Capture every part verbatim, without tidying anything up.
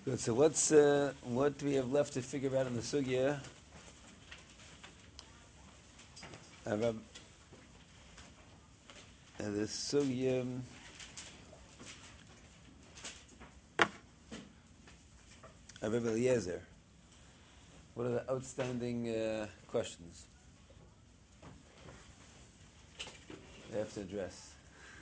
Good. So what's uh, what do we have left to figure out in the sugya? Uh, Rab- uh, the sugya um, of Rabbi Eliezer. What are the outstanding uh, questions they have to address?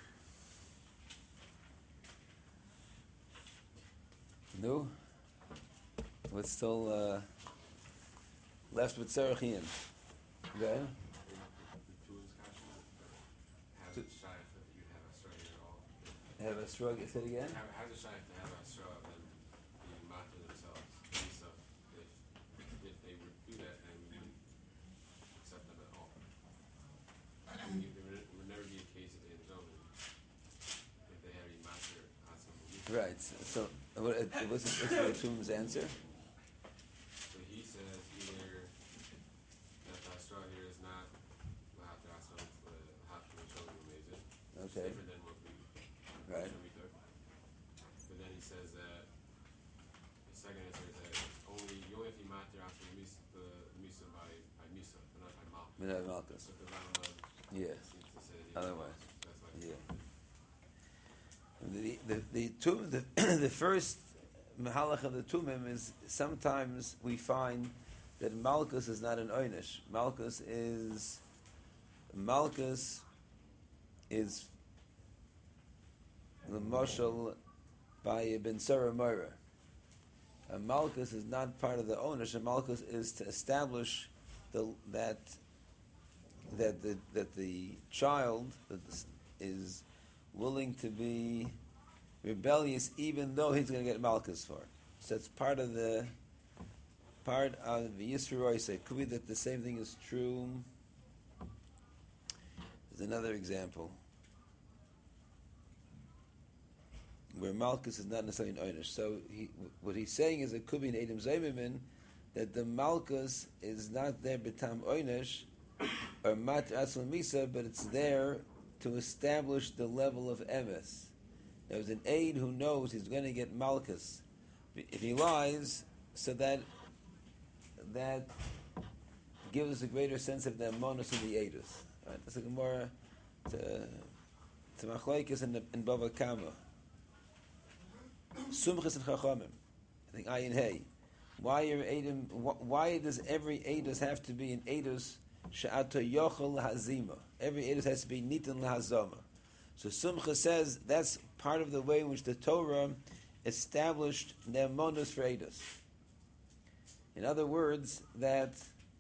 No. What's still uh, left with Sarachian? Okay. Has it shaykh that you have a straw here at all? Have a shrug. Say it again. Have, has it shaykh to have a straw then be matter themselves? Lisa, if if they would do that, then we wouldn't accept them at all. You, there, would, there would never be a case of inzoning if they had a matter as some Lisa. Right. So, so what, uh, what's what's the Tum's answer? So he says either that the straw here is not lahater asam lahater showing amazing, which is Okay. different than what we Right. what we took. But then he says that the second answer is that it's only you only have to matter after the misa, the misa by by misa, but not by mal. Minad Malchus. But the Rambam Yeah. seems to say that he Otherwise. was, that's why. Yeah. The the the, tum, the, the first mahalach of the tumim is sometimes we find that malchus is not an oynish. Malchus is malchus is the marshal by a ben Sarah Moira. A malchus is not part of the ownership. A malchus is to establish the that that the that the child that is willing to be rebellious, even though he's going to get malchus for it. So it's part of the part of the Yisroel. It could be that the same thing is true. There's another example where malchus is not necessarily an oynish. So he, what he's saying is it could be an Edom Zaymimin that the malchus is not there betam oynish or mat asal misa, but it's there to establish the level of emes. There was an aide who knows he's going to get malchus. If he lies, so that that gives us a greater sense of the amonos of the aidus. Right? That's a Gemara to to Machlokes in, in Bava Kama. Sumchis and Chachamim. I think Ayin Hey. Why are Eidim? Why does every Eidus have to be an Eidus she'ato yochel hazima? Every Eidus has to be nitin lahazama. So Sumcha says that's part of the way in which the Torah established ne'emonos for Eidus. In other words, that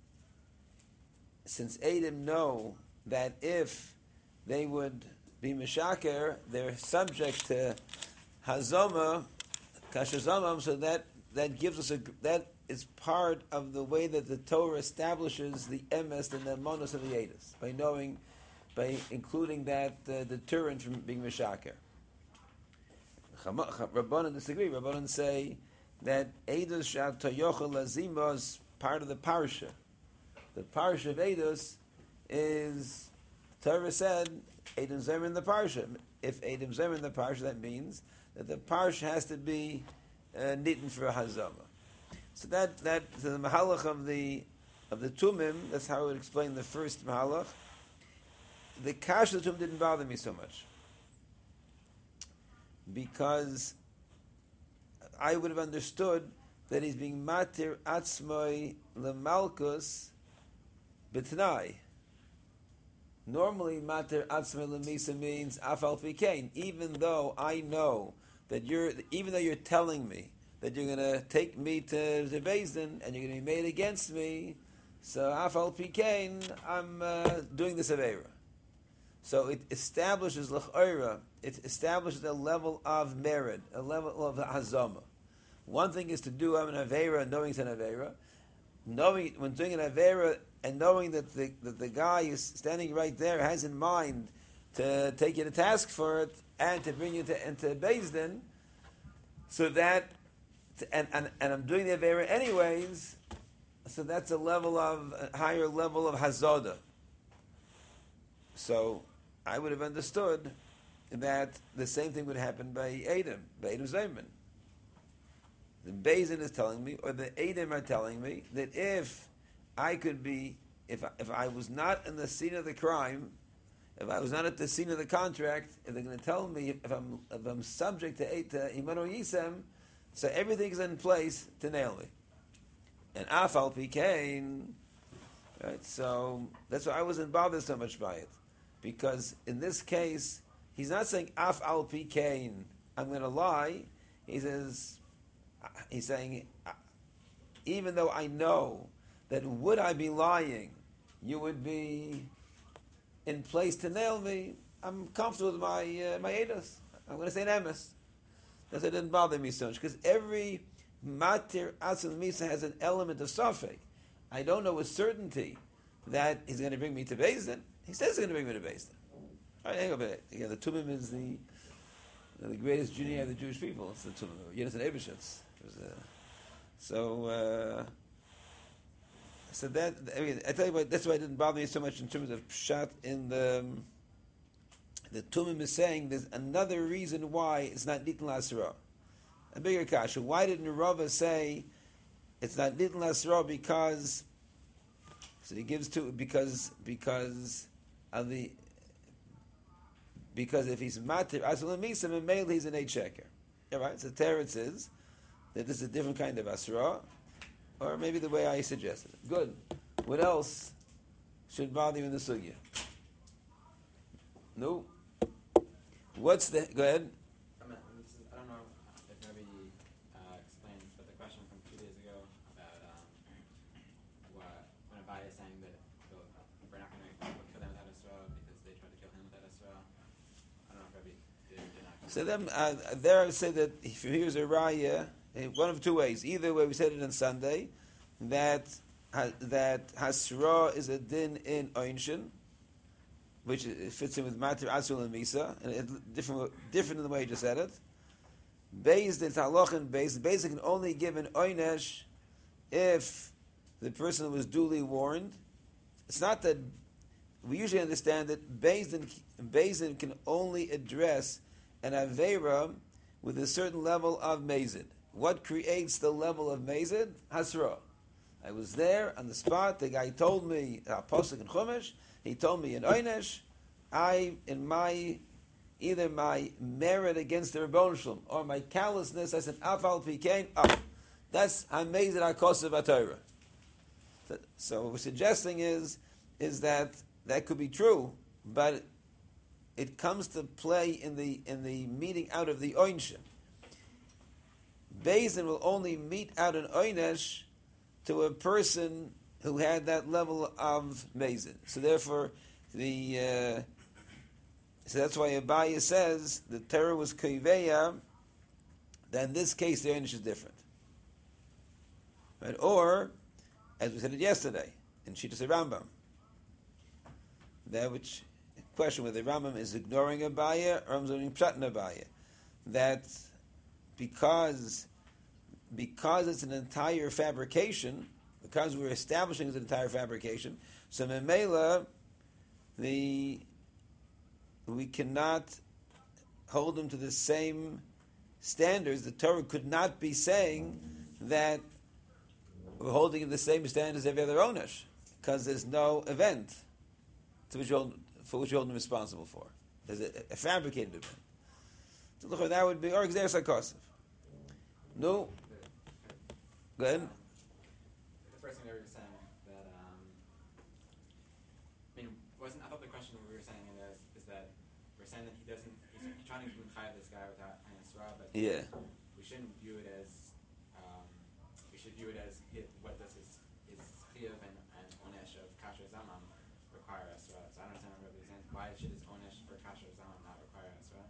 since Eidim know that if they would be mishaker, they're subject to hazama, kashazamam, so that that gives us a that is part of the way that the Torah establishes the emes and the monos of the edus by knowing, by including that uh, deterrent from being mishaker. Rabbanan disagree. Rabbanan say that edus shat toyochel lazima is part of the parsha. The parsha of edus is Torah said Edom Zemer in the parsha. If Edom Zemer in the parsha, that means that the parsha has to be uh, knitted for a hazama. So that that so the mahalach of the of the tumim. That's how I would explain the first mahalach. The kash of the tumim didn't bother me so much because I would have understood that he's being matir atzmoi lemalkus b'tnai. Normally, mater atzmei lemisa means afal fikein. Even though I know that you're, even though you're telling me that you're going to take me to the Beis Din and you're going to be made against me, so afal fikein, I'm uh, doing this avera. So it establishes l'ch'oira. It establishes a level of merit, a level of hazama. One thing is to do an avera, knowing it's an avera. Knowing when doing an avera and knowing that the that the guy is standing right there has in mind to take you to task for it and to bring you to into Beis Din, so that and, and and I'm doing the avera anyways, so that's a level of a higher level of hazoda. So I would have understood that the same thing would happen by Edom, by Edom Zayman. the Beis Din is telling me, or the Eidim are telling me, that if I could be, if I, if I was not in the scene of the crime, if I was not at the scene of the contract, if they're going to tell me if I'm if I'm subject to eight to Iman or Yisem, so everything's in place to nail me. And Afal Pikain, right? So that's why I wasn't bothered so much by it, because in this case he's not saying Afal Pikain, I'm going to lie. He says, he's saying, even though I know that would I be lying, you would be in place to nail me, I'm comfortable with my uh, my edus. I'm going to say an emes. That's why it didn't bother me so much, because every matir asil misa has an element of safek. I don't know with certainty that he's going to bring me to Beis Din. He says he's going to bring me to Beis Din. All right, hang on a minute. Yeah, the Tumim is the the greatest junior of the Jewish people. It's the Tumim. Yenison Ebershitz. So. Uh, So that, I mean, I tell you what, that's why it didn't bother me so much in terms of pshat in the um, the Tumim is saying there's another reason why it's not Nitin Lasra. A bigger kasha. Why didn't Rava say it's not Nitin Lasra because, so he gives to, because, because of the, because if he's matir, Asul Misam, and male he's an eight sheker. All right, so Teretz is that this is a different kind of Asra. Or maybe the way I suggested it. Good. What else should bother you in the sugya? No. What's the... Go ahead. I don't know if maybe uh, explained, but the question from two days ago about um, what, when Abaye is saying that we're not going to kill them without Esra because they tried to kill him without Esra. I don't know if maybe did or did not. So them, uh, there I would say that if here's a raya, one of two ways. Either way, we said it on Sunday, that uh, that Hasra is a din in Einshin, which fits in with Matir Asul and Misa, and it, different different in the way you just said it. Based in Halach and based, basically can only give an Oynesh if the person was duly warned. It's not that we usually understand that Beis can only address an Aveira with a certain level of Mezid. What creates the level of Mezid? Hasra. I was there on the spot. The guy told me, uh, Posuk and Chumash, he told me in Oynesh, I, in my, either my merit against the Rebbeinu Shalom or my callousness, I said, Afal Pikein, up. That's Hamezid HaKosav HaTorah. So, so what we're suggesting is, is that that could be true, but it comes to play in the in the meeting out of the Oynshin. Beis Din will only mete out an Oynesh to a person who had that level of Mezid. So therefore, the uh, so that's why Abaye says the Torah was Koiveya, that in this case the Oynesh is different. Right? Or, as we said it yesterday, in Shittas Rambam, that which question whether Rambam is ignoring Abaye or Rambam is ignoring Pshat in Abaye. That because because it's an entire fabrication, because we're establishing it's an entire fabrication, so Memela, the we cannot hold them to the same standards. The Torah could not be saying that we're holding in the same standards as every other Onesh, because there's no event to which hold, for which you hold them responsible for. There's a, a fabricated event. So look, that would be or Xer Sarkosov. No. Go ahead. Um, the first thing we were saying that, um, I mean, wasn't I thought the question we were saying is, is that we're saying that he doesn't, he's trying to hire this guy without an Esra, but yeah. we shouldn't view it as, um, we should view it as his, what does his, his Chiyuv and, and Onesh of Kasher Zaman require Esra. So I don't understand what he's saying. Why should his Onesh for Kasher Zaman not require Esra?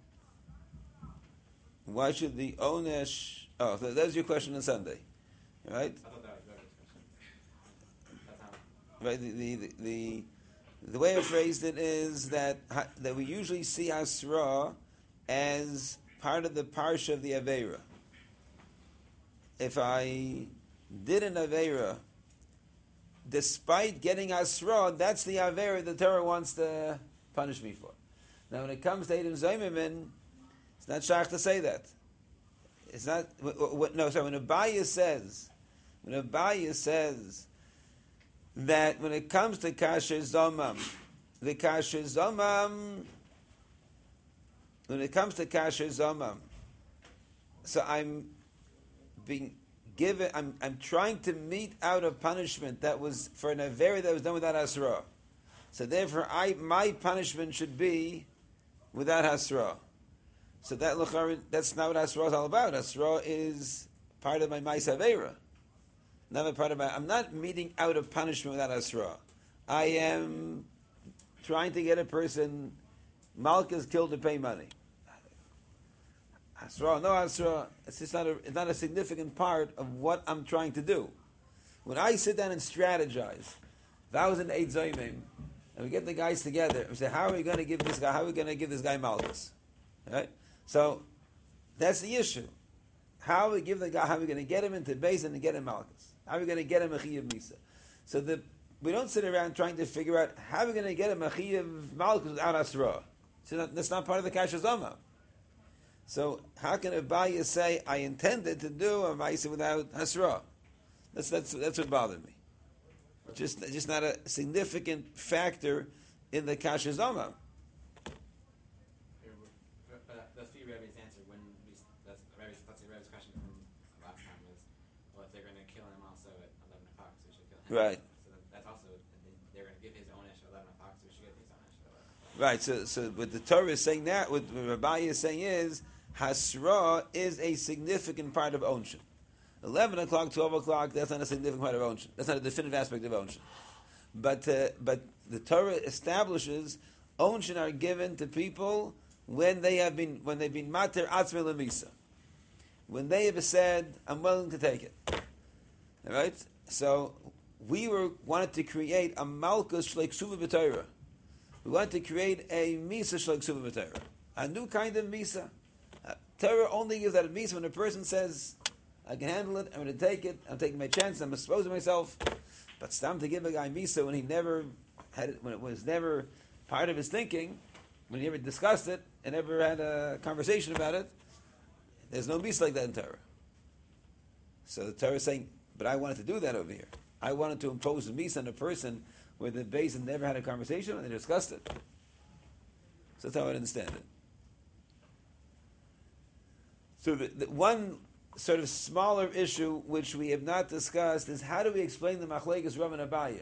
Why should the Onesh... Oh, so that was your question on Sunday. Right? I thought that was Rebbe's question. That's how. Right. The the, the the the way I phrased it is that that we usually see Asra as part of the parsha of the Aveira. If I did an Aveira, despite getting Asra, that's the Aveira the Torah wants to punish me for. Now, when it comes to Edom Zaymimin, it's not shach to say that. It's not. What, what, no, sorry. When Abaya says, when Abaya says that when it comes to kasher zomam, the kasher zomam, when it comes to kasher zomam, so I'm being given. I'm I'm trying to mete out a punishment that was for an avera that was done without hasra. So therefore, I my punishment should be without hasra. So that that's not what hasra is all about. Hasra is part of my ma'is avera, not a part of my. I'm not meting out a punishment without hasra. I am trying to get a person malchus killed to pay money. Hasra, no hasra. It's just not a. It's not a significant part of what I'm trying to do. When I sit down and strategize, if I was an eight zoymim, and we get the guys together and say, how are we going to give this guy? How are we going to give this guy malchus? Right? So that's the issue. How we give the guy? How are we going to get him into Beis and get him malchus? How are we going to get him a chiyuv misa? So the we don't sit around trying to figure out how we're going to get him a chiyuv malchus without asra. So that, that's not part of the kasher zoma. So how can Abaya say I intended to do a ma'isa without hasra? That's that's that's what bothered me. Just just not a significant factor in the kasher zoma. But that's the Rebbe's answer when we that's Rebbe's that's the Rebbe's question from last time was, well, if they're going to kill him also at eleven o'clock, so we should kill him. Right. So that, that's also they're going to give his own ish at eleven o'clock, so we should get his own ish at eleven o'clock. Right. So so what the Torah is saying that what Rabbi is saying is hasra is a significant part of ownership. Eleven o'clock, twelve o'clock, that's not a significant part of ownership. That's not a definitive aspect of ownership. But uh, but the Torah establishes ownership are given to people when they have been when they've been mater atzmi lemisa, when they have said, "I'm willing to take it." All right. So we were wanted to create a malchus shleik suva b'Torah. We wanted to create a misa shleik suva b'Torah, a new kind of misa. Uh, Torah only gives that a misa when a person says, I can handle it, I'm going to take it, I'm taking my chance, I'm exposing myself. But it's time to give a guy misa when he never had it, when it was never part of his thinking, when he never discussed it, and never had a conversation about it, there's no misa like that in Torah. So the Torah is saying, but I wanted to do that over here. I wanted to impose a misa on a person where the basin never had a conversation and they discussed it. So that's how I understand it. So the, the one sort of smaller issue which we have not discussed is how do we explain the machlekes Rav and Abaya?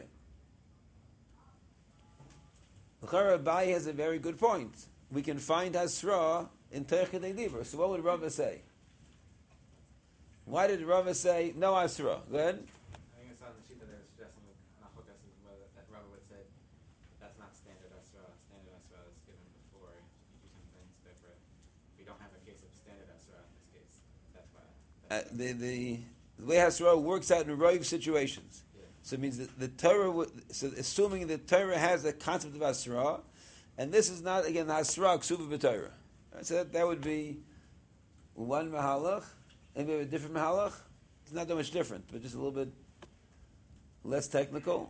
L'chara Abaya has a very good point. We can find Hasra in Teichei Dibur. So what would Rav say? Why did Rav say no Hasra? Go ahead. I think it's on the sheet that they were suggesting with Machokas that Rav would say that's not standard Hasra. Standard Hasra is given before you do something different. We don't have a case of standard Hasra in this case. That's why. Uh, the, the the way Hasra works out in Roiv situations. Yeah. So it means that the Torah, would, so assuming the Torah has a concept of Hasra, and this is not, again, Hasra, Ksuva B'Torah. Right? So that, that would be one Mahalach, and maybe a different Mahalach. It's not that much different, but just a little bit less technical.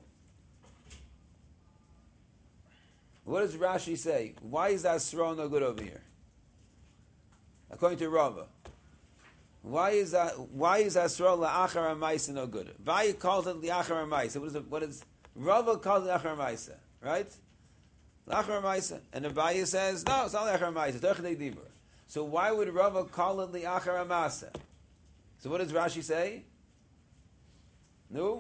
What does Rashi say? Why is Hasra no good over here? According to Rava. Why is that? Why is Asra la'achar ha'maisa no good? Vaya calls it la'achar ha'maisa. What is it? What is Rava calls it la'achar ha'maisa? Right? La'achar ha'maisa. And Abaya says no, it's not la'achar ha'maisa. It's Teichei Dibur. So why would Rava call it la'achar ha'maisa? So what does Rashi say? No.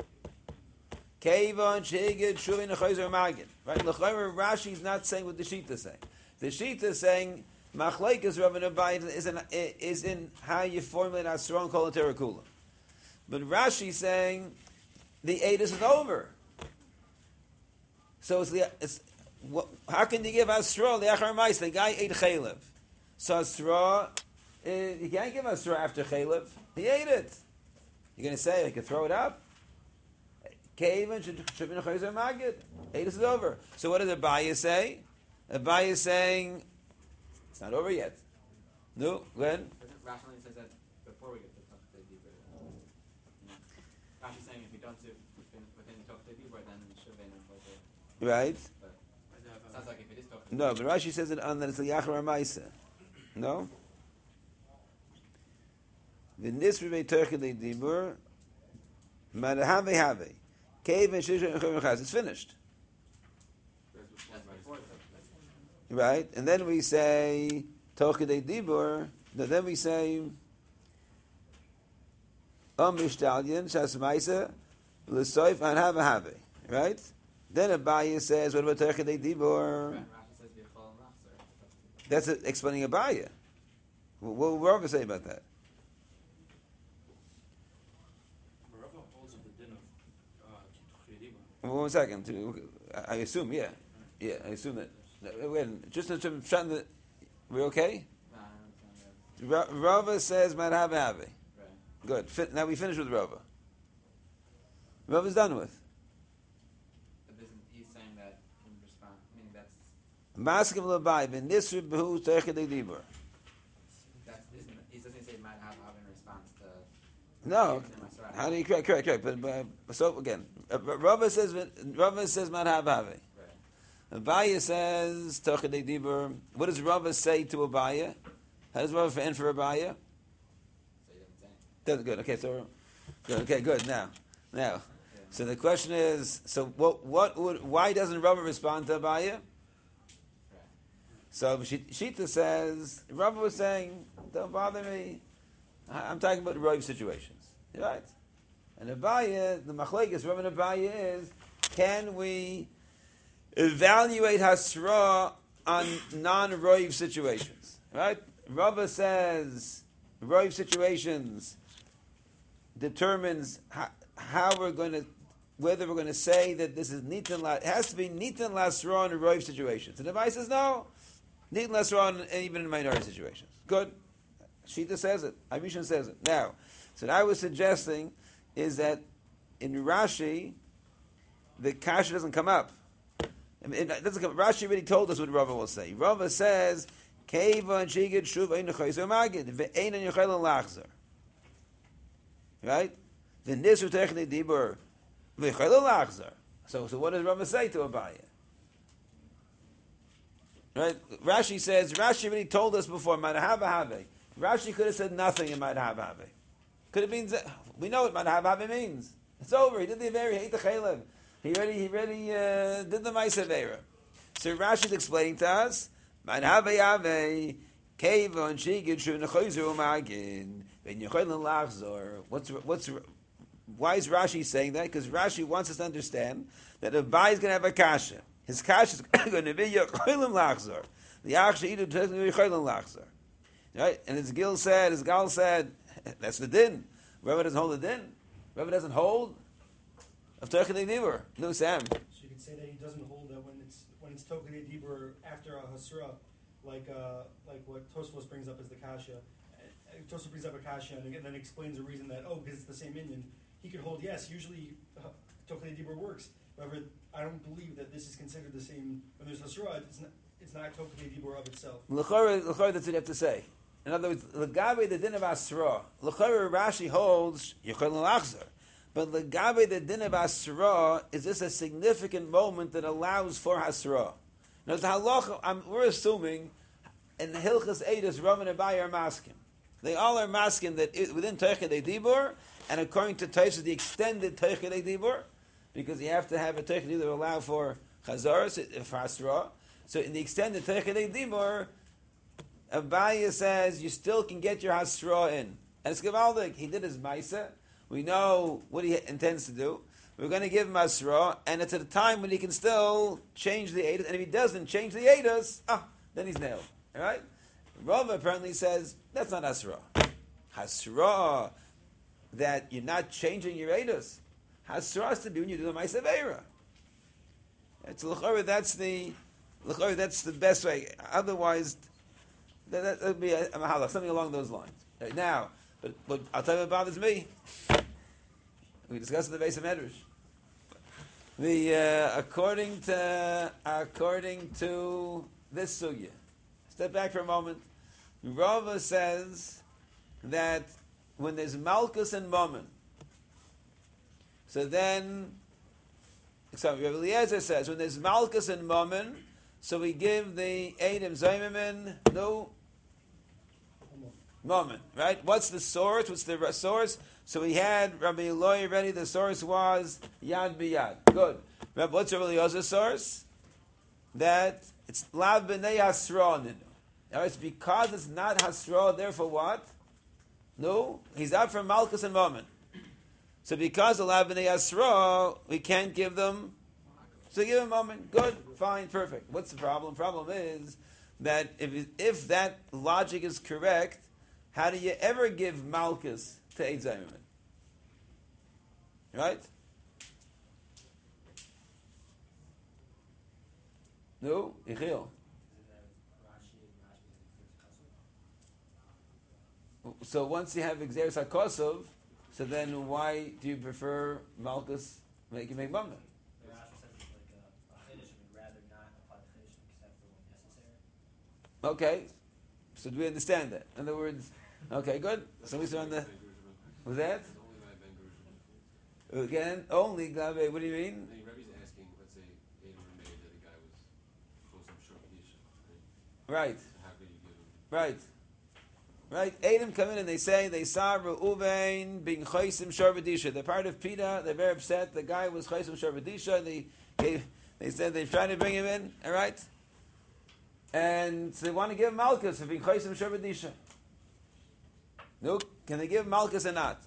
Keivan sheiged shuvin nechozer magid. Right? L'chayr Rashi is not saying what the Shita is saying. The Shita is saying. Machlekes Rav and Abaya is in is in how you formulate Asra and Kol HaTorah Kula. But Rashi is saying the Eidos is over. So it's, it's what, how can you give Asra the Achar Mais? The guy ate Chaylev. So Asra, uh, you can't give Asra after Chaylev. He ate it. You're going to say I can throw it up? Keivan should be Nechozer Magid. Eidos is over. So what does Abaya say? Abaya is saying. It's not over yet. No, when? Rationally says that before we get to Teichei Dibur. Rashi's saying if you don't do within, within Teichei Dibur, then Shuvin and Chozer. Right. But it sounds like if it is Teichei Dibur. No, but Rashi says it on that it's a Yachar Maisa. No? The nisri be'terkei dibur. Madahave have. Cave and shisha and chumachas. It's finished. That's before That's Bais before Hashem. the- Right? And then we say, Tochidei Dibur, no, then we say, Om Mishdalyan, Shas Maisa, L'soif, and Have a Have. Right? Then Abaye says, what about Tochidei Dibur? Right, Rashi says B'chol Machzer. That's it, explaining Abaye. What what will Rava say about that? Rava holds of the din of uh, Chidima. One second. I assume, yeah. Yeah, I assume that. No, wait, just in terms of shutting the, we okay? No, I don't understand that. Ra- Rava says, Man Have a Have. Right. Good. Fin- now we finish with Rava. Rava's done with. But this, he's saying that in response, meaning that's Maskim Labai, Ben Nisri Behu Tochidei Dibur. that's isn't he doesn't say might have have in response to No. Masorah. How do you correct? Correct. Correct. But, but so again, uh, Rava says Rava says Man Have Have. Right. Abaya says Tochidei Dibur. What does Rava say to Abaya? How does Rava end for Abaya? So he doesn't say. Doesn't good. Okay, so good. Okay, good. Now, now. Yeah. So the question is, so what? What would? Why doesn't Rava respond to Abaya? Right. So Shita says Rava was saying, "Don't bother me. I- I'm talking about roiv situations, right?" And Abaya, the machlekes Rava and Abaya is, can we evaluate hasra on non-roiv situations? Right? Rava says roiv situations determines how, how we're going to, whether we're going to say that this is nitan la. It has to be nitan lasra in roiv situations. And Abaya says no, nitan lasra even in minority situations. Good. Shita says it. Abishan says it. Now, so what I was suggesting is that in Rashi, the kasha doesn't come up. I mean, it doesn't come. Rashi already told us what Rava will say. Rava says, "Keva and shigid shuv ein nechayzer magid ve'ein an yochel lachzer." Right? The nisru techni dibur ve'yochel lachzer. So, so what does Rava say to Abaya? Right? Rashi says, Rashi already told us before, Madhava Have. Rashi could have said nothing in Madhava Have. Could have been, we know what Madhava Have means. It's over. He did the Avera, he ate the Chalev. He already, he already uh, did the Maisa Avera. So Rashi's explaining to us, Madhava Have, Keva and Shigid Shu Nechoyzer Umagin, Ben Yechoyl Lachzor. What's, what's, why is Rashi saying that? Because Rashi wants us to understand that if Bai is going to have a kasha, his kasha is going to be Yechoylim Lachzor. The Achsha Idu Yechoylim Lachzor. Right? And as Gil said, as Gal said, that's the din. Rebbe doesn't hold the din. Rebbe doesn't hold of Tochidei Dibur. No, Sam. So you could say that he doesn't hold that when it's when it's Tochidei Dibur after a hasra, like uh, like what Tosfos brings up as the kasha. Uh, Tosfos brings up a kasha and then explains the reason that oh because it's the same Indian. He could hold yes. Usually uh, Tochidei Dibur works. However, I don't believe that this is considered the same when there's hasra. It's not it's not Tochidei Dibur of itself. L'chora, l'chora, that's what you have to say. In other words, l'gabe the din of Asra. L'chora Rashi holds Yechoyl Lachzor. But l'gabe the din of Asra, is this a significant moment that allows for Hasra? Now, the halacha, I'm, we're assuming, in Hilchas Eidos, Rav and Abaye are maskim. They all are maskim that it, within Tochidei Dibur, and according to Tosfos, the extended Tochidei Dibur, because you have to have a Tochidei Dibur that will allow for Chazar, for Hasra. So in the extended Tochidei Dibur, Abaya says you still can get your Hasra in. And it's Gavaldik. He did his Maisa. We know what he intends to do. We're going to give him Hasra, and it's at a time when he can still change the Eidos. And if he doesn't change the Eidos, ah, then he's nailed. All right? Rava apparently says that's not Hasra. Hasra, that you're not changing your Eidos. Hasra has to be when you do the Maisa Veira. It's l'chora. That's the l'chora. That's the best way. Otherwise, that, that would be a, a mahalach, something along those lines. Right now, but, but I'll tell you what bothers me. We discussed in the base of Medrash. The uh, according to according to this sugya. Step back for a moment. Rava says that when there's malchus and mammon, so then. Sorry, Rabbi Eliezer says when there's malchus and mammon, so we give the eidim zaymimin no Moment, right? What's the source? What's the source? So we had Rabbi Eloi already. The source was Yad B'Yad. Good. Rabbi, what's Rabbi Eliezer source? That it's Lav B'nei Hasra Ninu. Now it's because it's not Hasra, therefore what? No, he's out for Malchus and Moment. So because of Lav B'nei Hasra, we can't give them. So give him a moment. Good, fine, perfect. What's the problem? Problem is that if if that logic is correct, how do you ever give Malchus to Eid Zayman? Right? No? Ichil. So once you have Xeris HaKosov, so then why do you prefer Malchus make you make Mamna? The Rashi says it's like a, a Chiddush, would rather not apply the Chiddush except for when necessary. Okay. So do we understand that? In other words, okay, good. So we on the. Was that? Again, only Glave. What do you mean? The Rebbe's asking, let's say, Adam made that the guy was close up short right? Right. So how could you give him? Right. Right. Adam come in and they say they saw Reuven being Chaysim Sharbadisha. They're part of Pita. They're very upset. The guy was Chaysim Sharbadisha. They gave, they said they're trying to bring him in. All right. And so they want to give Malchus for being Chaysim Sharbadisha. No, can they give Malchus or not?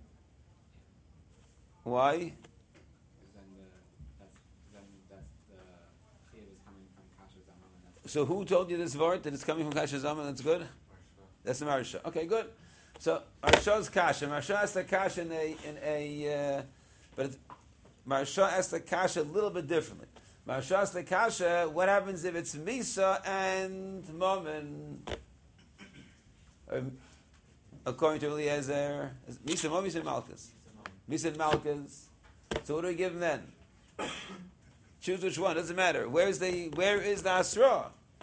Why? Because then the that's then that's the chiyuv is coming from Kasha Zaman, and that's So who told you this word that it's coming from Kasha Zaman? That's good. Marshva. That's the Marsha. Okay, good. So Marsha's Kasha. Marsha has the Kasha in a in a, uh, but it's, Marsha has the Kasha a little bit differently. Marsha has the Kasha. What happens if it's Misa and Mammon? Or, according to Eliezer, Misa, Mammon, Misa, and Malchus. Misa and Malchus. So what do we give him then? Choose which one. Doesn't matter. Where's the where is the Asra?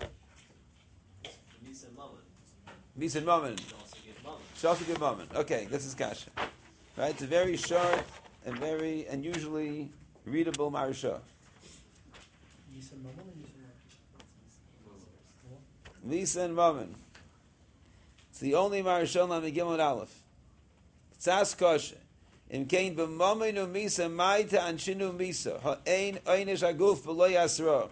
Misa and Mammon. Misa and Mammon. You also give Mammon. Should also give Mammon. Okay, this is Kasha. Right? It's a very short and very unusually readable Marsha. Yisa Mammon or Yisa Marcus? Misa and Mammon. It's the only Marsha on the Gimel Aleph. Tzas Kasha. Im kein b'mamenu misa maita anshinu misa ha'ein einish aguf v'lo yasra.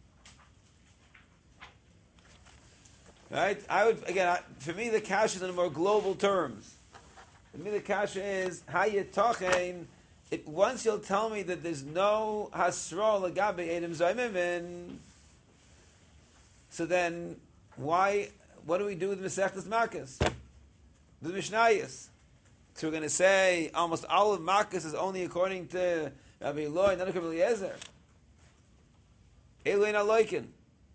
Right? I would again. I, for me, the kasha is in more global terms. For me, the kasha is how you talking. It once you'll tell me that there's no hasra lagabe edim zayimim, so then why? What do we do with Masechtas Marcus? The Mishnayos. So we're going to say almost all of Marcus is only according to Rabbi Eloi, not according to Eliezer. Eloi not loikin.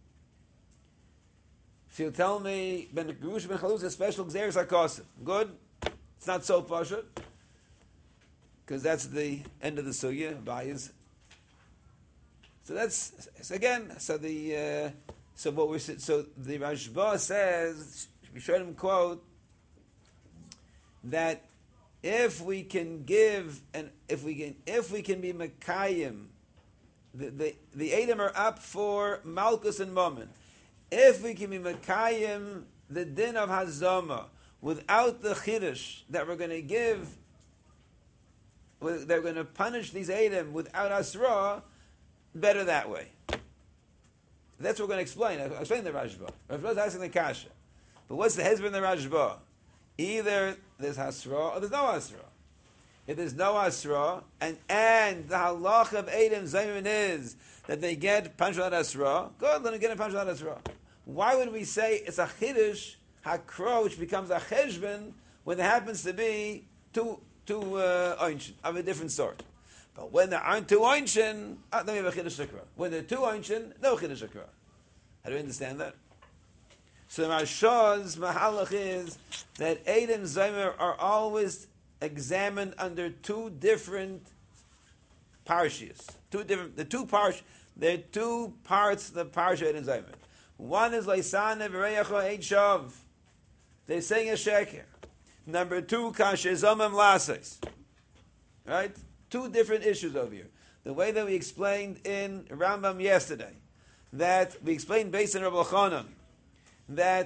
So you'll tell me Ben Gerush Ben Chaluz is special Xeris HaKosef. Good. It's not so pashut because that's the end of the sugya. Bias. So that's so again. So the uh, so what we're so the Rashba says we showed him quote that. If we can give and if we can if we can be Mekayim, the the, the Edom are up for Malchus and Mammon. If we can be Mekayim the din of Hazama without the Chiddush that we're going to give, they're going to punish these Edom without Asra, better that way. That's what we're going to explain. I'll explain the Rashba. Rashba is asking the Kasha. But what's the hezbollah in the Rashba? Either there's Hasra or there's no Hasra. If there's no Hasra, and and the halach of Edom Zaymin is that they get punished without Hasra, good, let them get a punished without Hasra. Why would we say it's a Chiddush, Hakro, which becomes a Cheshbon, when there happens to be two, two uh, Einshin of a different sort? But when there aren't two Einshin, uh, then we have a Chiddush Hakro. When there are two Einshin, no Chiddush Hakro. How do you understand that? So the Marsha's Mahalach is that Edom Zaymer are always examined under two different parshias. Two different, the two parsh, there are two parts of the parsha Edom Zaymer. One is Leisane V'Reyacho Eid Shav. They're saying a sheker. Number two, Kasher Zomem Lases. Right? Two different issues over here. The way that we explained in Rambam yesterday, that we explained based on Rabbi Chanan, that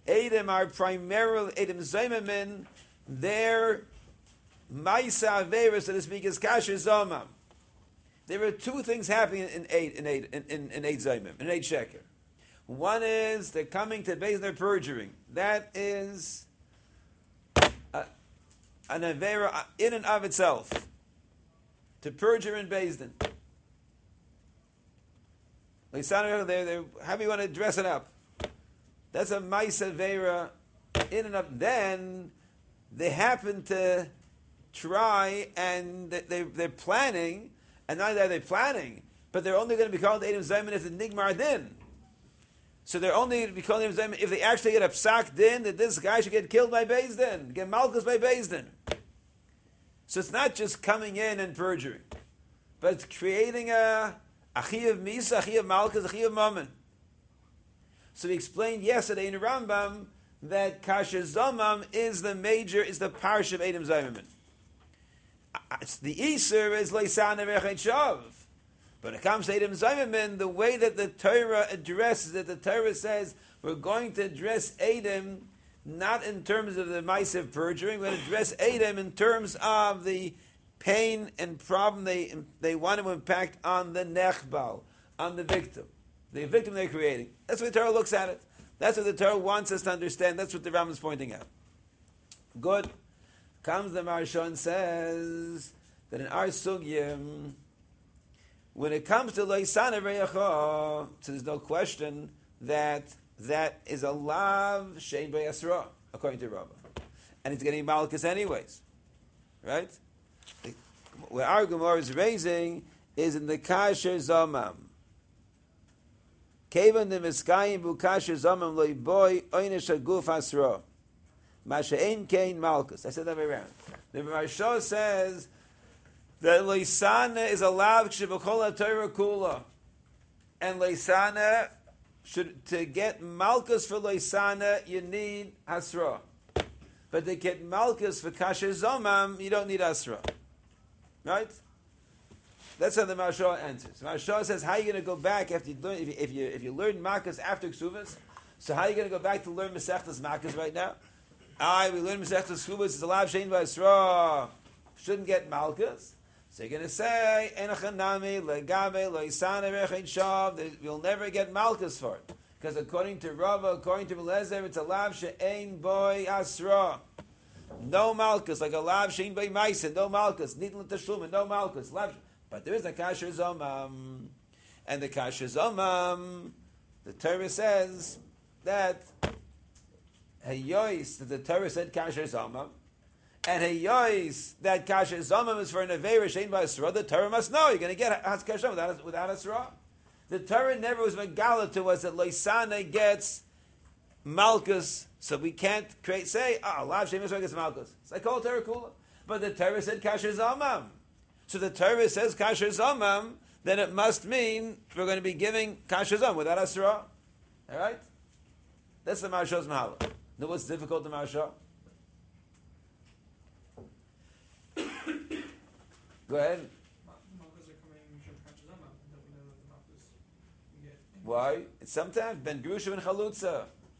Edom are primarily Edom Zaymamin. Their Maisa Avera, so to speak, is Kasher Zomam. There are two things happening in eight in eight in, in, in eight Zaymim, in eight Sheker. One is they're coming to base their perjuring. That is a, an Avera in and of itself. To perjure in Beis Din. How do you want to dress it up? That's a Maisa Avera in and of. Then they happen to try and they, they're planning. And not that they're planning, but they're only going to be called Edom Zayman if the Nigmar Din. So they're only going to be called Edom Zayman if they actually get a psak din that this guy should get killed by Beis Din, get malchus by Beis Din. So it's not just coming in and perjuring, but it's creating a achiyav misa, achiyav malchus, achiyav mammon. So we explained yesterday in Rambam that kasher zomam is the major, is the parish of Edom Zayman. The Easer is Leisan Erech Shav. But when it comes to Edom Zayman, the way that the Torah addresses it, the Torah says we're going to address Edom not in terms of the mice of perjury, we're going to address Edom in terms of the pain and problem they they want to impact on the Nechbal, on the victim, the victim they're creating. That's what the Torah looks at it. That's what the Torah wants us to understand. That's what the Rambam is pointing out. Good. Comes the Maharsha and says that in our sugyim, when it comes to Leisana Reyacha, so there's no question that that is a lav shein b'yasra, according to Rabbah. And it's getting malchus anyways. Right? Where our Gemara is raising is in the kasher zamam. Kevan the miskayim bu kasher zamam loy boy oynish aguf asra. Masha'en kain malchus. I said that way around. The Maharsha says that leisana is a lav shebachol Torah kula, and leisana should to get malchus for leisana you need hasra, but to get malchus for kasher zomam you don't need hasra. Right? That's how the Maharsha answers. The Maharsha says, how are you going to go back after you learn if you if you, if you learn malchus after ksuvas? So how are you going to go back to learn Masechtas malchus right now? I we learn Masechtas Chubas is a lav shein b'asra, shouldn't get malchus. So you're going to say enachanami legabe loisana rechein shav. You'll never get malchus for it because according to Rava, according to Melezer, it's a lav shein boy asra. No malchus, like a lav shein boy ma'isa. No malchus. Nidl tashlumin. No malchus. Lav. But there is a kasher zomam, and the kasher zomam, the Torah says that. Hayois that the Torah said kasher zamam, and hayois that kasher zamam is for an avera shein b'asra. The Torah must know you're going to get has kasher without without asra. The Torah never was megala to us that loisana gets malchus, so we can't create say ah lav shein b'asra gets malchus. It's like all Torah kula, but the Torah said kasher zamam. So the Torah says kasher zamam, then it must mean we're going to be giving kasher zamam without asra. All right, that's the Maharsha's mahala. Know what's difficult to Maharsha? Go ahead. Why? It's sometimes Ben Grusha and Chalutza.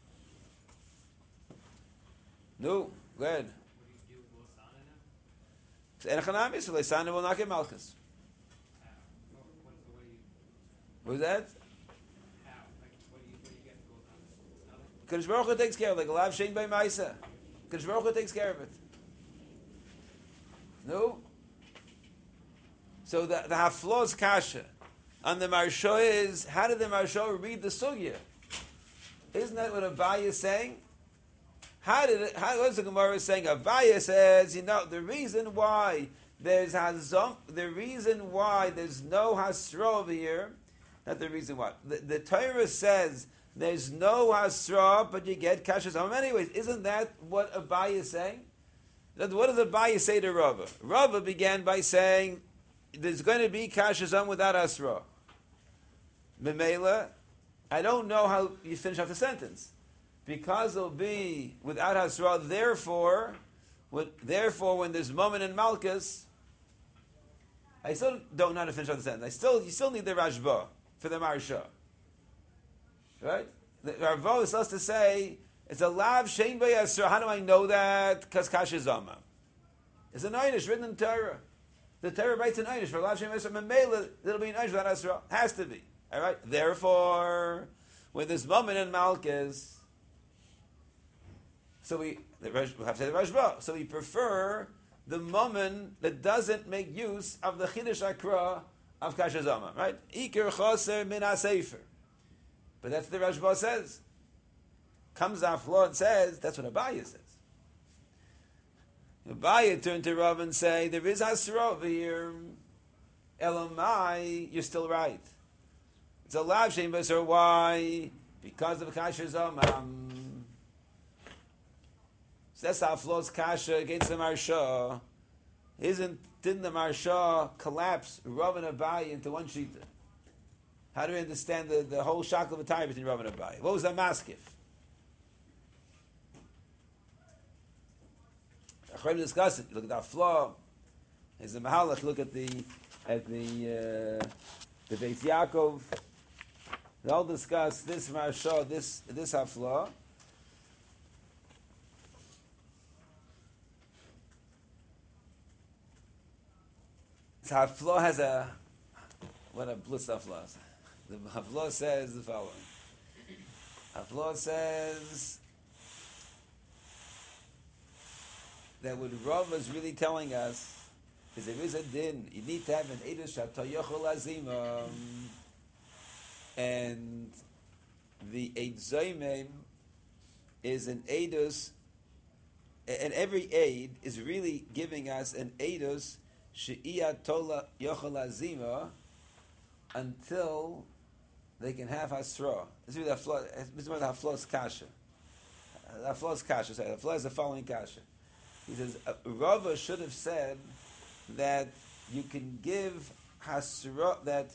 No, go ahead. And Chanami, so Leisana will not get Malchus. What was that? Kadosh Baruch Hu takes care of it, like a lav shein by Maisa. Kadosh Baruch Hu takes care of it. No? So the, the Haflo's kasha on the Maharsha is, how did the Maharsha read the Sugya? Isn't that what Abaye is saying? How did it, how was the Gemara saying? Abaye says, you know, the reason why there's hazom, the reason why there's no hasra over here, not the reason why. The, the Torah says there's no hasra, but you get kasher zomam anyways. Isn't that what Abaye is saying? What does Abaye say to Rava? Rava began by saying there's going to be kasher zomam without hasra. Memela, I don't know how you finish off the sentence. Because it'll be without hasra, therefore, when, therefore, when there's moment in Malchus, I still don't know how to finish off the sentence. I still, you still need the Rashba for the Maharsha. Right? The Ravo is supposed to say It's a lav shein b'yasra. How do I know that? Because kasha zama. It's an einish written in Torah. The Torah writes an einish for lav shein b'yasra. Memela, it'll be an einish without asra. Has to be. All right. Therefore, when this moment in Malkus, so we, the, we have to say the Rashba. So we prefer the moment that doesn't make use of the Chiddush Akra of Kasha Zama, right? Iker Choser Min HaSefer. But that's what the Rashba says. Comes off law and says, that's what Abaya says. Abaya turned to Rav and say, there is Hasra over here. Elamai, you're still right. It's a lav shein b'asra. Why? Because of Kasha Zama. So that's how flows kasha against the Marsha. Isn't didn't the Marsha collapse Rav and Abaye into one shita? How do we understand the, the whole shackle of a tie between Rav and Abaye? What was that maskif? Achayim discuss it. Look at that flaw. There's a mahalach. Look at the at the uh, the Beis Yaakov. They all discuss this Marsha, this this haflaw. So Haflah has a, what a blitz Haflah is. The Haflah says the following. Haflah says that what Rav is really telling us is there is a din. You need to have an Eidos Shatoyochol Azima. And the Eid Zoymem is an Eidos, and every Eid is really giving us an Eidos She'iyah tola yochel azima until they can have hasra. This is the hafla. This is the hafla's kasha. The hafla's kasha. Sorry, the hafla is the following kasha. He says uh, Rava should have said that you can give hasra, that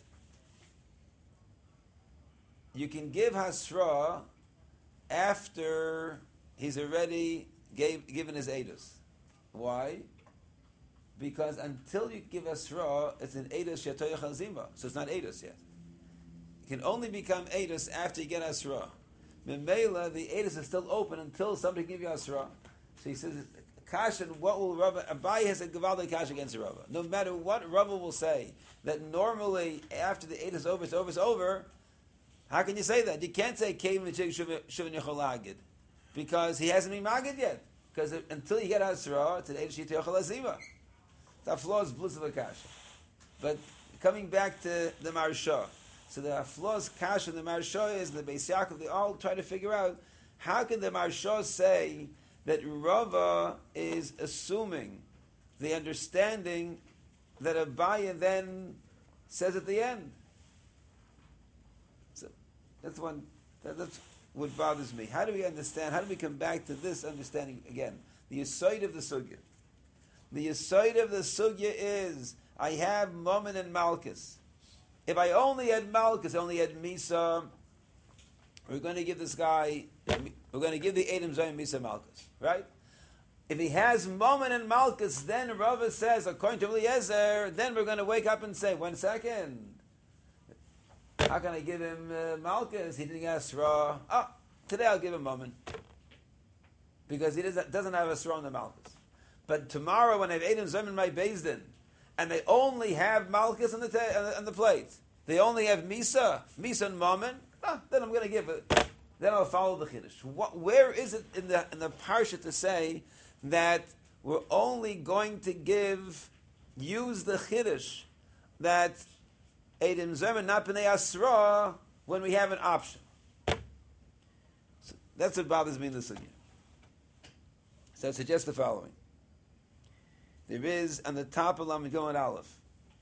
you can give hasra after he's already gave, given his edus. Why? Because until you give Asra, it's an Eidos Shatoyach Hazima. So it's not Eidos yet. It can only become Eidos after you get Asra. Memela, the Eidos is still open until somebody give you Asra. So he says, Kasha, what will Rava, Abaye has a Gavaldi Kasha against Rava. No matter what Rava will say, that normally after the Eidos is over, it's over, it's over, how can you say that? You can't say Kevin V'chig Shuvin Yecholagid. Because he hasn't been Magid yet. Because until you get Asra, it's an Eidos Shatoyach Hazima. The flaw is blitz of a kasha. But coming back to the Marsha, so the flaw's kasha and the Marsha is the Beis Yaakov. They all try to figure out how can the Marsha say that Rava is assuming the understanding that Abaye then says at the end. So that's one. That, that's what bothers me. How do we understand? How do we come back to this understanding again? The aside of the sugya. The aside of the sugya is, I have Momen and Malchus. If I only had Malchus, only had Misa, we're going to give this guy, we're going to give the Edom Zayim Misa Malchus, right? If he has Momen and Malchus, then Rava says, according to Eliezer, then we're going to wake up and say, one second, how can I give him uh, Malchus? He didn't get Asra. Oh, today I'll give him Momen. Because he doesn't, doesn't have Asra on the Malchus. But tomorrow, when I have Edom Zayim in my Beis Din, and they only have Malchus on the, ta- on the on the plate, they only have Misa, Misa and Mammon, ah, then I'm going to give it. Then I'll follow the Chiddush. What, where is it in the in the Parsha to say that we're only going to give, use the Chiddush, that Edom Zayim not B'nei Asra, when we have an option? So that's what bothers me in the Sugya. So I suggest the following. There is on the top of Lamed Gimel Aleph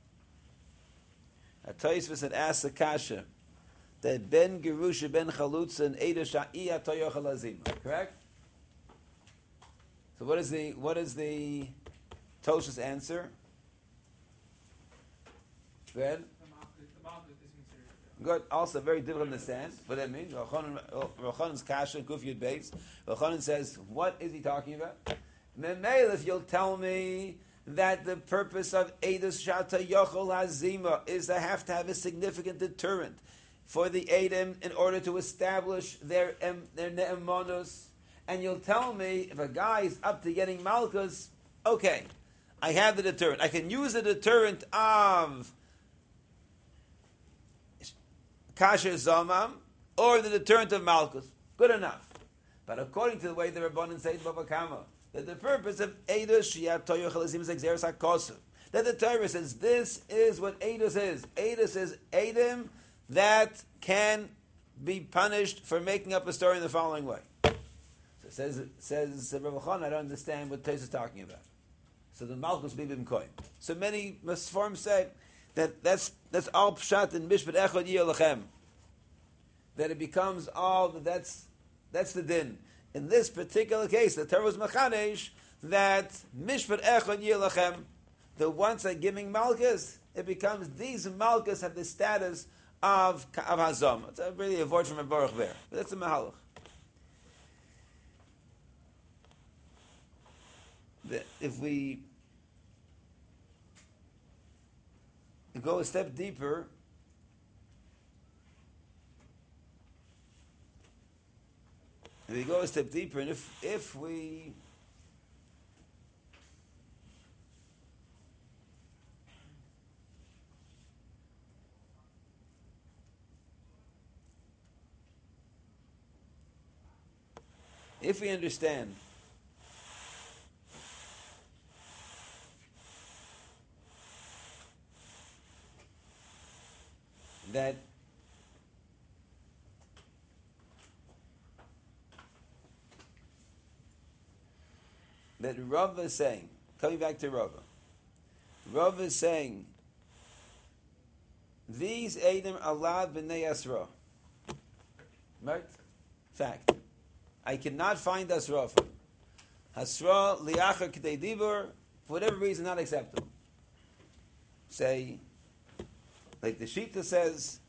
a Tosfos that asks a kasha that ben Gerusha ben Chalutza and Eidos Sha'iyah Toyochel Azima. Correct? So what is the what is the Tosfos answer? Good. Good. Also very difficult to understand. What that means? Rochanan's kasha Kufiyud Beis. Rochanan says, what is he talking about? Memel, if you'll tell me that the purpose of Eidos Shata Yochol Hazima is to have to have a significant deterrent for the Edom in order to establish their their ne'emonos, and you'll tell me if a guy is up to getting malchus, okay, I have the deterrent. I can use the deterrent of kasher zomam or the deterrent of malchus. Good enough. But according to the way the Rabbanan say Bava Kama, that the purpose of Eidos Shiyat Toyo Chalazim is Exeris HaKosuv, that the Torah says this is what Eidos is. Eidos is Eidim that can be punished for making up a story in the following way. So it says, says Rav Chana, I don't understand what Tais is talking about. So the Malchus Bibim Koim. So many Masform say that that's that's all pshat in Mishpat Echad Yilachem. That it becomes all that that's that's the din. In this particular case, the Torah was Machanesh that Mishpat Echad Yilachem, the ones that are giving Malchus, it becomes these Malchus have the status of of Hazam. It's a, really a word from a Baruch there. But that's a Mahalach. If we go a step deeper, if we go a step deeper, and if if we if we understand that that Rav is saying, coming back to Rav, Rav is saying, these Eidim alad b'nei Asra. Right? Fact. I cannot find Asra. Asra liachar k'dei dibur, for whatever reason, not acceptable. Say, like the Shita says,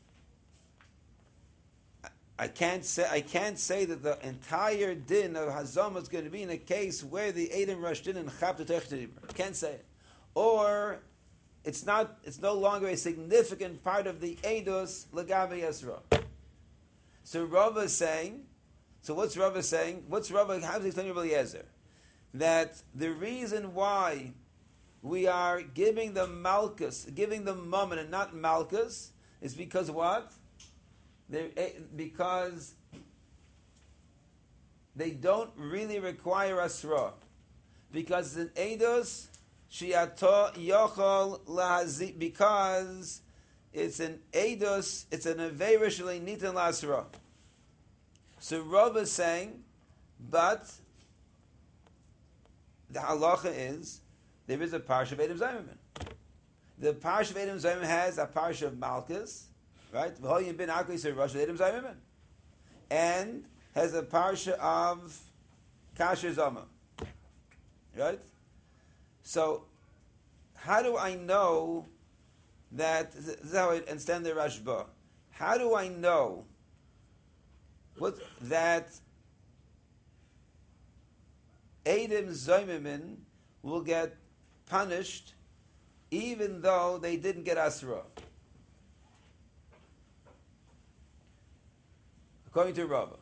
I can't say I can't say that the entire din of Hazam is going to be in a case where the Eidim rushed in and chapta technibur. Can't say it, or it's not. It's no longer a significant part of the Eidos Lagavi Yisra. So Rav is saying. So what's Rav saying? What's Rav? How does he explain Rabbi Eliezer? That the reason why we are giving the Malchus, giving the Mammon and not Malchus, is because what? They're, because they don't really require Asra. Because in Eidos, Shiato Yochol Lahazi, because it's an Eidos, it's an Aveirish Nitan Lasra. So Rav is saying, but the halacha is, there is a parsha of Eidim Zayimim. The parsha of Eidim Zayimim has a parsha of Malchus, right? V'hoyim bin Akli Sir Rosh Eidim Zayimim, and has a parsha of Kasher Zoma, right? So, how do I know that? This is how I understand the Rashba. How do I know what that Eidim Zayimim will get punished even though they didn't get Asra? According to Rabbah.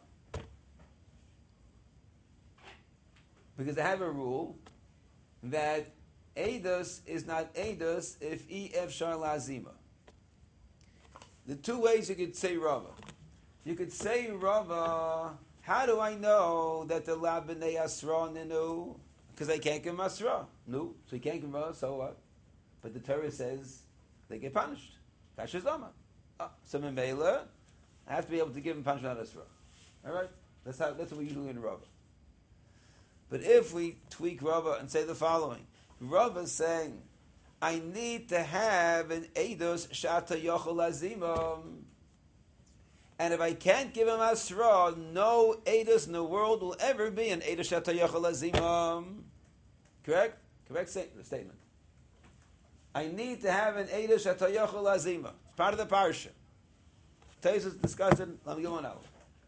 Because they have a rule that Eidos is not Eidos if E F Shar Lazima. The two ways you could say Rabbah. You could say Rabbah, how do I know that the La B'nei Asra Ninu? Because they can't give Asra. No, so you can't give Asra, so what? But the Torah says they get punished. Kasher Zoma. Oh, so Memela, I have to be able to give them punishment on Asra. All right? That's how. That's what we usually do in Rabbah. But if we tweak Rabbah and say the following, Rabbah is saying, I need to have an Eidos Shata Yochel Azimam. And if I can't give him Asra, no Eidos in the world will ever be an Eidos Shata Yochel Azimam. Correct? Correct statement. I need to have an Eidos Shata Yochel Azimam. It's part of the parsha. Taisus discussion, let me go on out.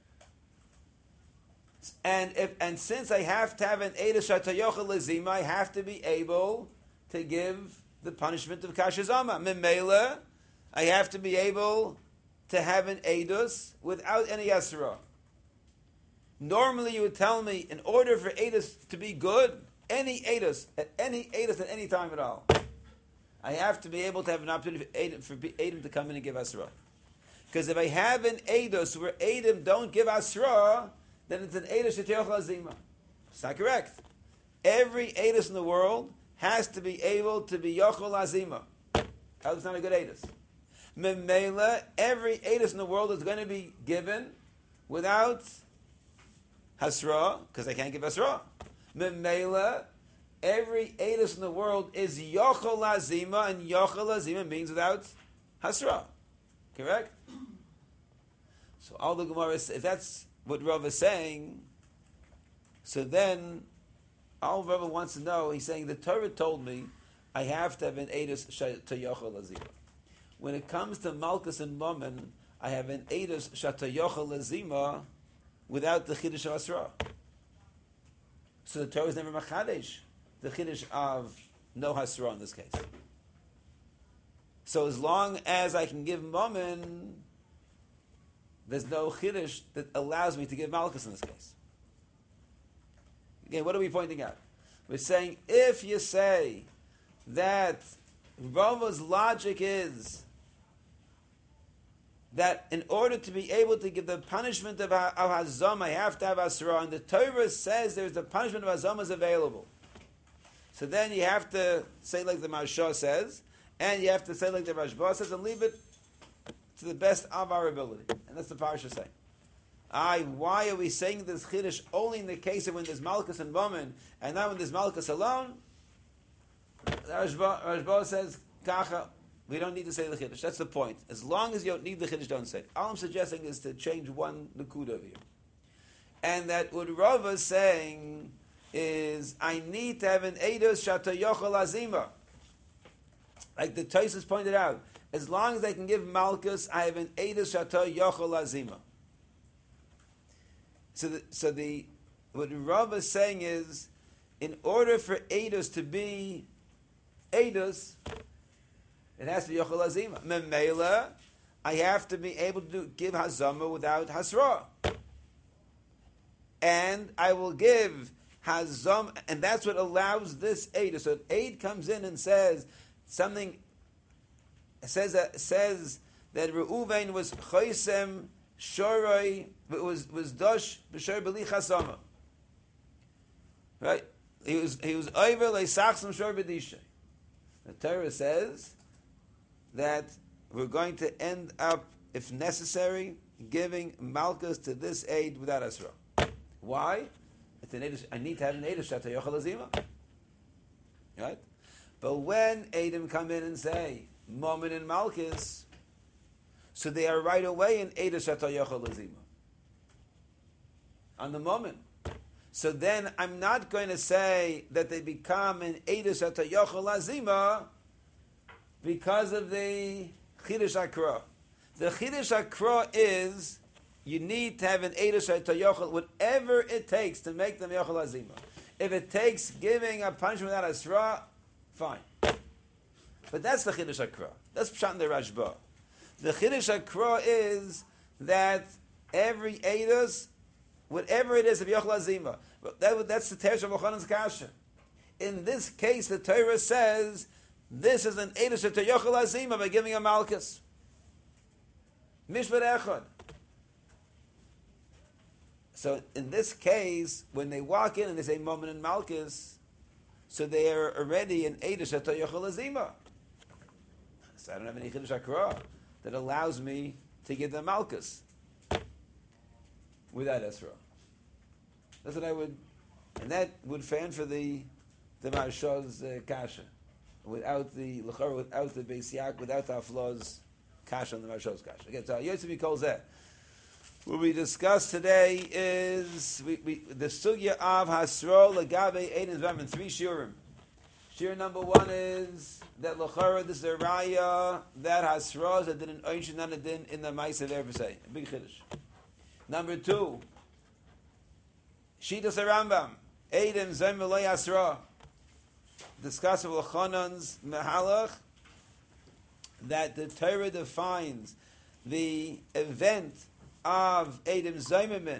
And if and since I have to have an Eidos Shata Yochel Azimam, I have to be able to give the punishment of Kasher Zoma. Memela, I have to be able to have an Eidos without any Asra. Normally you would tell me, in order for Eidos to be good, any Eidos, at any Eidos at any time at all, I have to be able to have an opportunity for Eidim, for Eidim to come in and give Asra. Because if I have an Eidos where Eidim don't give Asra, then it's an Eidos Shetyochel Azima. It's not correct. Every Eidos in the world has to be able to be Yochel Azima. Else it's not a good Eidos. Memela, every Eidos in the world is going to be given without Hasra, because I can't give Hasra. Memela, every Eidos in the world is Yochel Azima, and Yochel Azima means without Hasra. Correct? So all the Gemara, if that's what Rav is saying, so then all Rav wants to know, he's saying the Torah told me I have to have an Eidos to Yochel Azima. When it comes to Malkus and Mammon, I have an Eidos Shata Yochel Azima without the Chiddush of Asra. So the Torah is never Machadesh, the Chiddush of no Hasra in this case. So as long as I can give Mammon, there's no Chiddush that allows me to give Malkus in this case. Again, what are we pointing out? We're saying if you say that Rava's logic is that in order to be able to give the punishment of, of Hazam, I have to have Asra, and the Torah says there's the punishment of Hazam is available. So then you have to say like the Marsha says, and you have to say like the Rashba says, and leave it to the best of our ability. And that's the Parsha saying. I, why are we saying this Chiddush only in the case of when there's Malkus and Mammon, and not when there's Malkus alone? Rashba, Rashba says, Kacha, we don't need to say the Chiddush. That's the point. As long as you don't need the Chiddush, don't say it. All I'm suggesting is to change one Nakuda over here. And that what Rav is saying is, I need to have an Eidos Shata Yochel Azima. Like the Tosfos pointed out, as long as I can give Malkus, I have an Eidos Shata Yochel Azima. So the, so the what Rav is saying is, in order for Eidos to be Eidos, it has to be Yochel Azima. Memela, I have to be able to do, give Hazama without Hasra. And I will give Hazam, and that's what allows this Eid. So if Eid comes in and says something, says that, says that Reuven was Choisem Shoroi, was was Dosh B'Shor B'li Chasama. Right? He was he was over Leisachsam Shor B'Disha. The Torah says that we're going to end up, if necessary, giving Malchus to this aid without Asra. Why? It's an Eidos, I need to have an Eidos Shata Yochel Azima. Right? But when Eidim come in and say, Mammon and Malchus, so they are right away in Eidos Shata Yochel Azima. On the moment. So then I'm not going to say that they become an Eidos Shata Yochel Azima because of the Chiddush Akra. The Chiddush Akra is you need to have an Eidos Shata Yochel, whatever it takes to make them Yochel Azima. If it takes giving a punishment without Asra, fine. But that's the Chiddush Akra. That's Pshat in the Rashba. The Chiddush Akra is that every Eidos, whatever it is of Yochel Azima, that, that's the Teresh of Ochanan's Kasha. In this case, the Torah says this is an Eidos Shata Yochel Azima by giving a Malchus. Mishpat Echad. So in this case, when they walk in and they say Mammon and Malchus, so they are already an Eidos Shata Yochel Azima. So I don't have any Chiddush Akra that allows me to give them Malchus without Esra. That's what I would, and that would fan for the the Marsha's uh, kasha, without the L'chara, without the Beis Yak, without the Aflaz kasha on the Marsha's kasha. Again, so Yosef calls that. What we discussed today is we, we, the sugya of Hasro Lagabe Eidim Zvam in three shiurim. Shiur number one is that L'chara, this is a raya that Hasro that didn't oinshin none of din in the Ma'aser ever say. A big chiddush. Number two, Shitas Rambam, Eidim Zem V'Lo Yasra, discuss of L'chonan's Mehalach, that the Torah defines the event of Eidim Zaymimin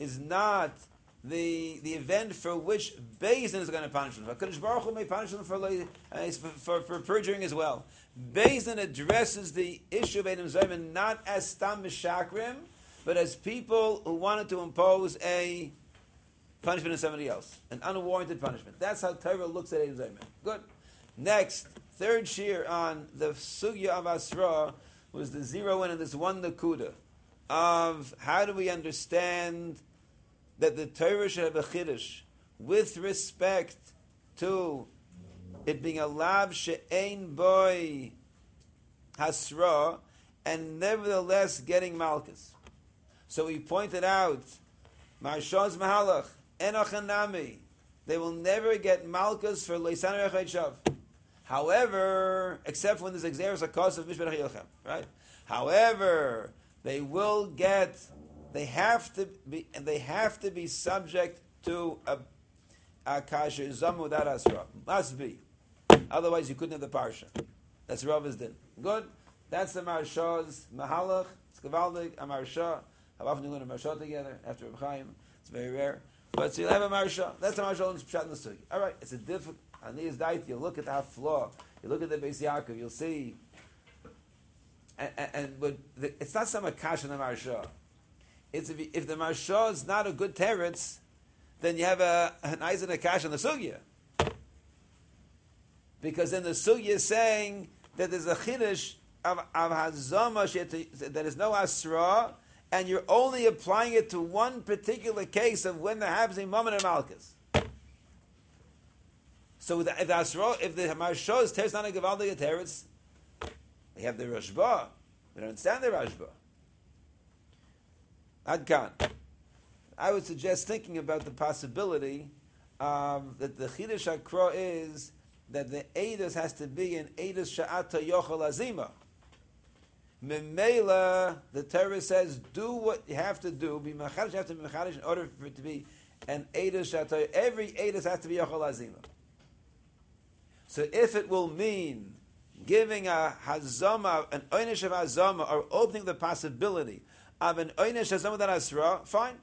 is not the the event for which Beis Din is going to punish them. HaKadosh Baruch Hu may punish them for, uh, for, for, for perjuring as well. Beis Din addresses the issue of Eidim Zayman not as Stam Mishakrim, but as people who wanted to impose a punishment on somebody else, an unwarranted punishment. That's how Torah looks at Eidim Zayman. Good. Next, third shir on the Sugya of Asra was the zero in on this one Nakuda of how do we understand that the Torah should have a chiddush with respect to it being a lav she'ein boy hasra and nevertheless getting malchus. So we pointed out Marshaz Mahalach Enoch and Nami, they will never get malchus for leisan rechayt shav. However, except when there's exeris a cause of mishpat yilchem, right? However, they will get. They have to be, and they have to be subject to a a kasher zamu without asra. Must be, otherwise you couldn't have the parsha. That's Rav's din. Good. That's the Marshaz Mahalach. It's Gavaldik a Marsha. How often you learn a Marsha together after Reb Chaim? It's very rare. But so you'll have a Marsha. That's the Marsha and Pshat in the Sugi. All right. It's a difficult. On these diet, you look at the flaw. You look at the Beis Yaakov. You'll see. And, and, and but the, it's not some akash in the Marsha. It's if, if the Marsha is not a good teretz, then you have a an Eisen akash in the Sugya. Because then the Sugya is saying that there's a chiddush of, of hazama that is no asra, and you're only applying it to one particular case of when there happens a moment of malchus. So if the, if the asra, if the Marsha is teretz not a gevaldige teretz, they have the Rashba. We don't understand the Rashba. Adkan. I would suggest thinking about the possibility um, that the Chiddush HaKra is that the Eidos has to be an Eidos Sha'ata Yochel Azima. Memela, the Torah says, do what you have to do, be Machadish, you have to be Machadish in order for it to be an Eidos Sha'ata. Every Eidos has to be Yochel Azima. So if it will mean giving a hazama, an oynish of hazama, or opening the possibility of an oynish hazama that asra, fine.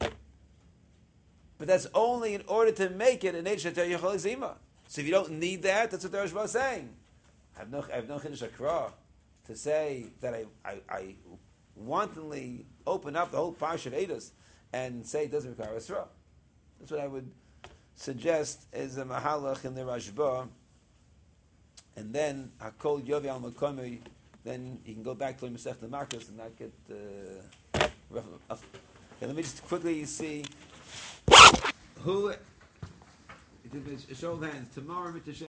But that's only in order to make it an eish shater yochel zima. So if you don't need that, that's what the Rashba is saying. I have no, I have no chiddush akra to say that I, I, I wantonly open up the whole parsha of Eidos and say it doesn't require asra. That's what I would suggest is a mahalach in the Rashba. And then Hakol Yovi al Makomi, then you can go back to Masech the Marcus and not get uh, rough. Okay, let me just quickly see who. Show of hands tomorrow.